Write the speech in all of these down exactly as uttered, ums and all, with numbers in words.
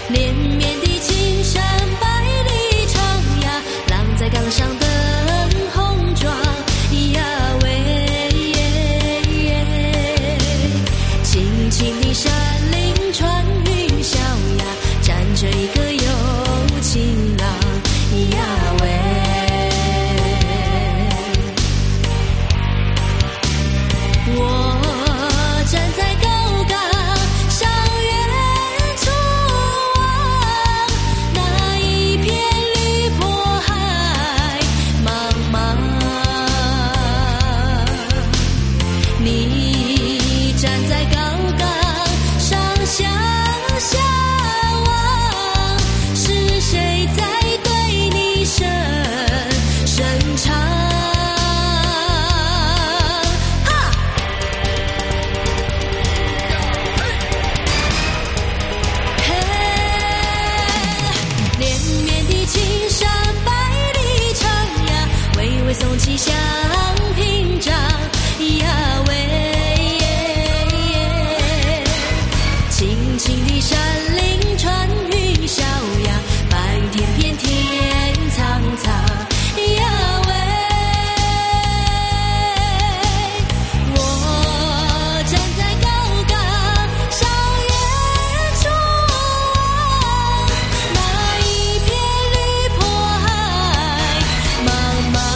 连绵的青山百里长呀，浪在岗上灯红妆呀喂，轻轻的山林穿云霄呀，站着一个有情郎呀喂。我站在高岗上远处望，那一片绿波海茫茫。你站在高岗上向下望，是谁在对你声声唱？送起香屏障呀喂，轻轻的山林穿云霄呀，白云天边天苍苍呀喂。我站在高岗上远处望，那一片绿波海茫茫。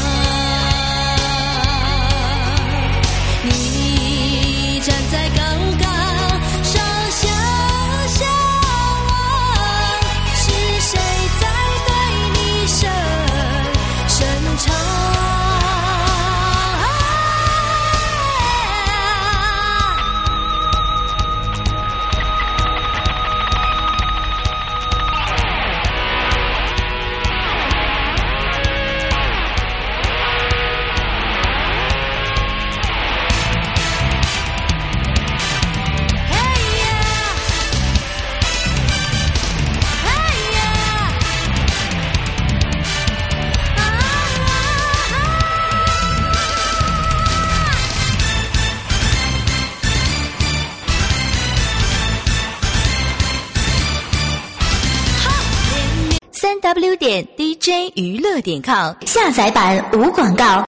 你站在高岗上向下望，是谁在对你声声唱？ 三 w 点 d j 娱乐点 com 下载版无广告。